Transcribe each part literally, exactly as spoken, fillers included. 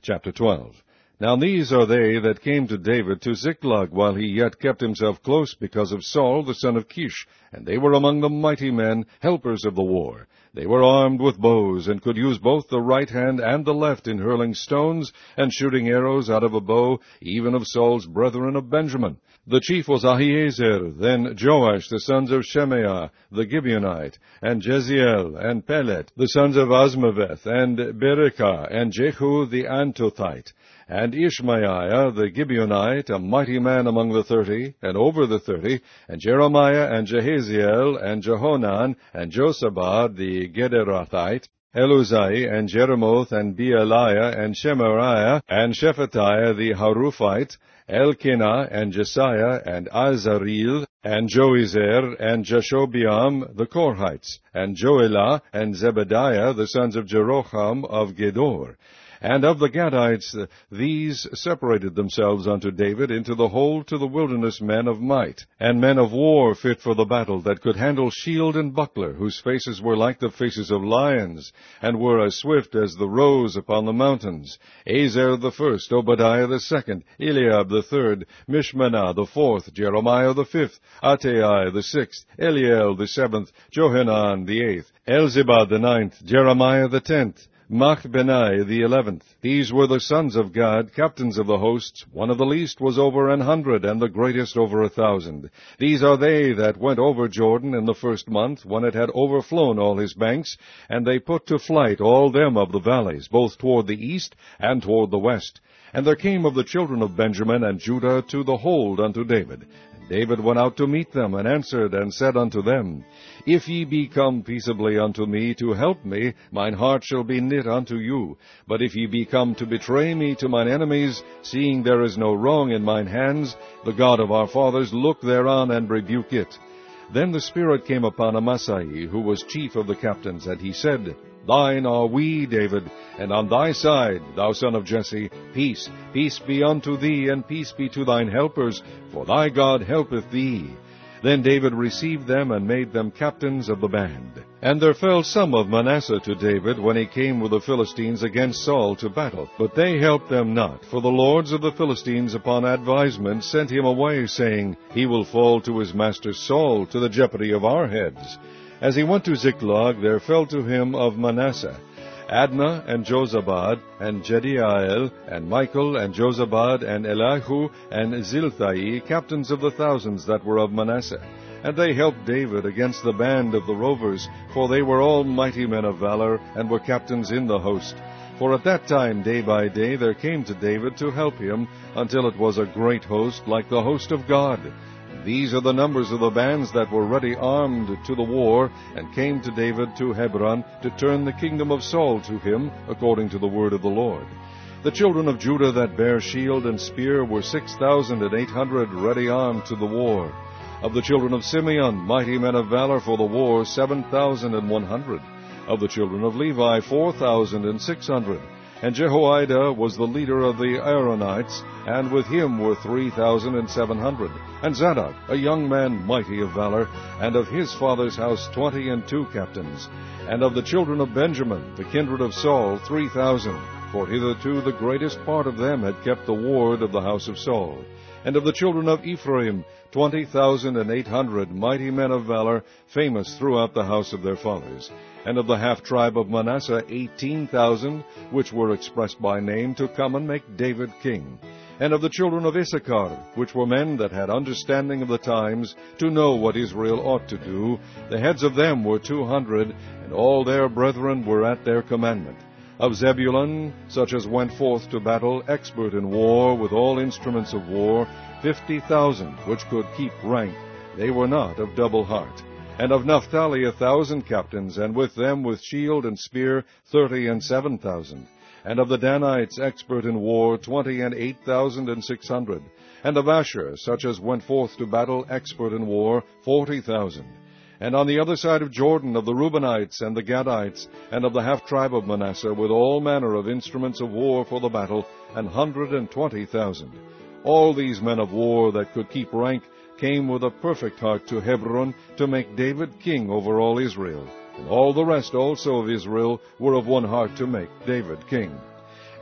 Chapter twelve. Now these are they that came to David to Ziklag, while he yet kept himself close because of Saul the son of Kish, and they were among the mighty men, helpers of the war. They were armed with bows, and could use both the right hand and the left in hurling stones, and shooting arrows out of a bow, even of Saul's brethren of Benjamin. The chief was Ahiezer, then Joash, the sons of Shemaiah, the Gibeonite, and Jeziel, and Pelet, the sons of Azmaveth, and Berekah, and Jehu the Antothite, and Ishmaiah the Gibeonite, a mighty man among the thirty, and over the thirty, and Jeremiah, and Jehaziel, and Jehonan, and Josabad the Gederathite, Eluzai, and Jeremoth, and Bealiah, and Shemariah, and Shephatiah the Haruphite, Elkanah, and Jesiah, and Azareel, and Joezer, and Jashobeam the Korhites, and Joelah, and Zebediah the sons of Jeroham of Gedor. And of the Gadites, these separated themselves unto David into the hold to the wilderness men of might, and men of war fit for the battle, that could handle shield and buckler, whose faces were like the faces of lions, and were as swift as the roes upon the mountains. Azer the first, Obadiah the second, Eliab the third, Mishmanah the fourth, Jeremiah the fifth, Attai the sixth, Eliel the seventh, Johanan the eighth, Elzabad the ninth, Jeremiah the tenth, Machbenai the eleventh. These were the sons of Gad, captains of the hosts. One of the least was over an hundred, and the greatest over a thousand. These are they that went over Jordan in the first month, when it had overflown all his banks, and they put to flight all them of the valleys, both toward the east and toward the west. And there came of the children of Benjamin and Judah to the hold unto David. David went out to meet them, and answered and said unto them, If ye be come peaceably unto me to help me, mine heart shall be knit unto you. But if ye be come to betray me to mine enemies, seeing there is no wrong in mine hands, the God of our fathers look thereon and rebuke it. Then the Spirit came upon Amasai, who was chief of the captains, and he said, Thine are we, David, and on thy side, thou son of Jesse, peace, peace be unto thee, and peace be to thine helpers, for thy God helpeth thee. Then David received them, and made them captains of the band. And there fell some of Manasseh to David, when he came with the Philistines against Saul to battle. But they helped them not, for the lords of the Philistines upon advisement sent him away, saying, He will fall to his master Saul, to the jeopardy of our heads. As he went to Ziklag, there fell to him of Manasseh Adnah, and Jozabad, and Jediael, and Michael, and Jozabad, and Elihu, and Zilthai, captains of the thousands that were of Manasseh. And they helped David against the band of the rovers, for they were all mighty men of valor, and were captains in the host. For at that time, day by day, there came to David to help him, until it was a great host, like the host of God. These are the numbers of the bands that were ready armed to the war, and came to David to Hebron, to turn the kingdom of Saul to him, according to the word of the Lord. The children of Judah that bare shield and spear were six thousand and eight hundred ready armed to the war. Of the children of Simeon, mighty men of valor for the war, seven thousand and one hundred. Of the children of Levi, four thousand and six hundred. And Jehoiada was the leader of the Aaronites, and with him were three thousand and seven hundred. And Zadok, a young man mighty of valor, and of his father's house twenty and two captains. And of the children of Benjamin, the kindred of Saul, three thousand. For hitherto the greatest part of them had kept the ward of the house of Saul. And of the children of Ephraim, twenty thousand and eight hundred mighty men of valor, famous throughout the house of their fathers. And of the half-tribe of Manasseh, eighteen thousand, which were expressed by name, to come and make David king. And of the children of Issachar, which were men that had understanding of the times, to know what Israel ought to do, the heads of them were two hundred, and all their brethren were at their commandment. Of Zebulun, such as went forth to battle, expert in war, with all instruments of war, fifty thousand, which could keep rank, they were not of double heart. And of Naphtali a thousand captains, and with them with shield and spear thirty and seven thousand. And of the Danites expert in war, twenty and eight thousand and six hundred. And of Asher, such as went forth to battle, expert in war, forty thousand. And on the other side of Jordan, of the Reubenites and the Gadites, and of the half-tribe of Manasseh, with all manner of instruments of war for the battle, an hundred and twenty thousand. All these men of war that could keep rank came with a perfect heart to Hebron, to make David king over all Israel. And all the rest also of Israel were of one heart to make David king.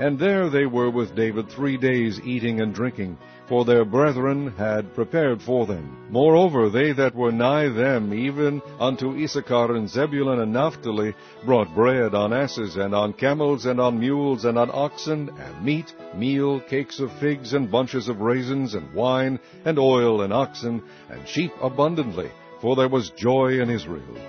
And there they were with David three days eating and drinking, for their brethren had prepared for them. Moreover, they that were nigh them, even unto Issachar and Zebulun and Naphtali, brought bread on asses, and on camels, and on mules, and on oxen, and meat, meal, cakes of figs, and bunches of raisins, and wine, and oil, and oxen, and sheep abundantly, for there was joy in Israel.